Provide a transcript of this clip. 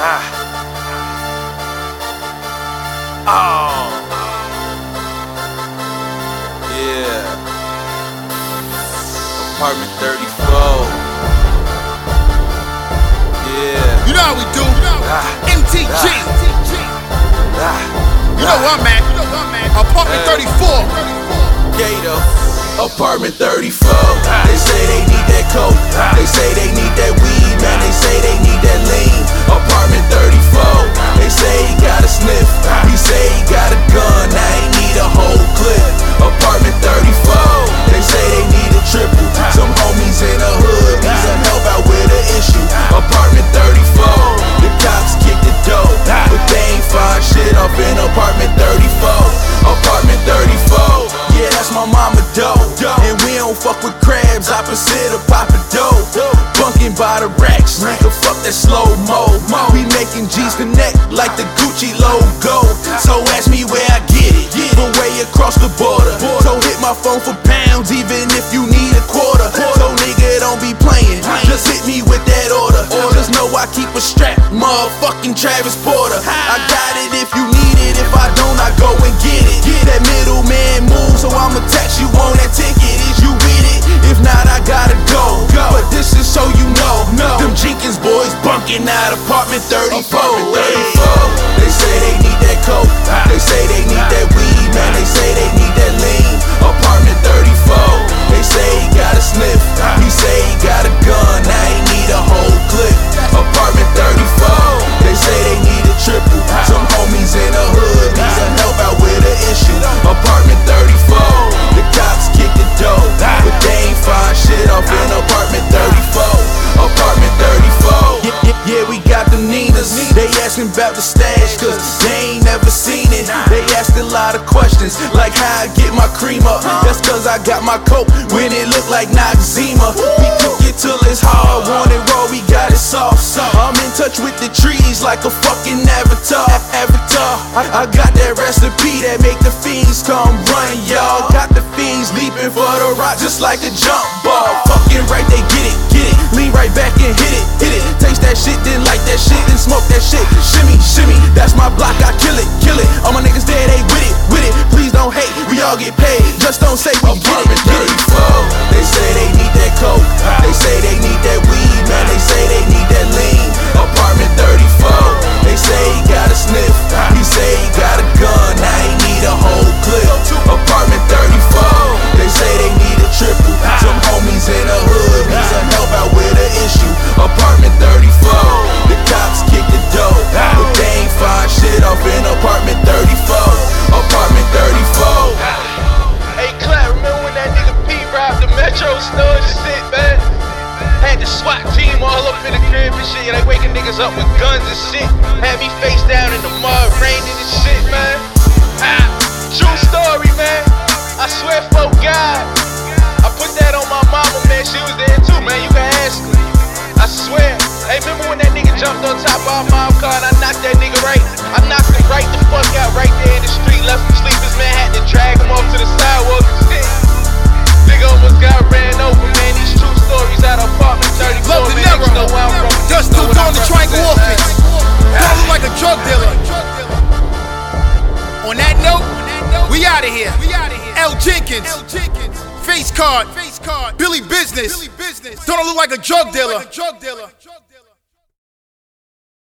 Oh. Yeah. Apartment 34. Yeah. You know how we do. MTG. You know what, man? Apartment 34. Gator. Apartment 34. They say they need that coke. They say they need that weed, man. They say they need that lean. Apartment 34. They say he got a sniff. He say he got a gun. Now he need a whole clip. Apartment 34. They say they need a triple. Some homies in the hood need some help out with an issue. Apartment 34. The cops kick the door, but they ain't find shit off in apartment 34. Apartment 34. Yeah, that's my mama dough. And we don't fuck with crabs, opposite of Papa Dough. Bunking by the racks, nigga, fuck that slow-mo. We making G's connect like the Gucci logo. So ask me where I get it, from way across the border. So hit my phone for pounds, even if you need a quarter. So nigga, don't be playing, just hit me with that order. Just know I keep a strap, motherfucking Travis Porter. I got it if you need it, if I don't, I go and get it. That middleman move, so I'ma tax you on that ticket. Is you with it? If not, I gotta go. But this is so you know, them Jenkins boys bunking out apartment 34. They say they need that coke. They say they need that weed, man. They say they need that lean. Apartment 34. They say he got a sniff. He say he got a gun. Now he need a whole clip. Apartment 34. They say they need a triple. Some homies in the hood need some help out with an issue. Apartment 34. The cops kick the door, but they ain't find shit off in apartment 34. Apartment 34. Yeah, we got the Ninas. They asking about the stash, cause they ain't never seen it. They ask a lot of questions, like how I get my cream up. That's cause I got my coat when it look like Noxzema. We cook it till it's hard, want it raw, we got it soft. I'm in touch with the trees like a fucking avatar. I got that recipe that make the fiends come run, y'all. Got the fiends leaping for the rock just like a jump ball. Fucking right, they get it. Lean right back and hit it. Taste that shit, then like that shit, then smoke that shit. Shimmy, that's my block, I kill it. All my niggas there, they with it. Please don't hate, we all get paid. Just don't say we get it. 34. They say they need that coke. They say they need that weed, man. They say they need that lean. Apartment 34. They say he got a sniff. He say he got a gun. Now he need a whole clip. Apartment 34. They say they need a triple. Some homies in the hood need some help out with an issue. Apartment 34. The cops kick the door, but they ain't find shit off in apartment 34. Apartment 34. Hey, Clap, remember when that nigga P robbed the Metro store and shit, man? Had the SWAT team all up in the crib and shit. They waking niggas up with guns and shit. Had me face down in the mud, raining and shit, man. True story, man. I swear for God. I put that on my mama, man. She was there too, man. You can ask her. I swear. Hey, remember when that nigga jumped on top of our mom car and I knocked that nigga right? I knocked him right the fuck out right there in the street. Left him sleepers, man. Had to drag him off to the sidewalk and shit. Nigga almost got ran over, man. These true stories out of apartment 34, Love the man. Negro. You know where I'm from. Just You know dudes what on I'm the Triangle representing. Orphans. Don't look like a drug dealer. On that note, we out of here. L. Jenkins. Face card. Billy Business. Don't look like a drug dealer.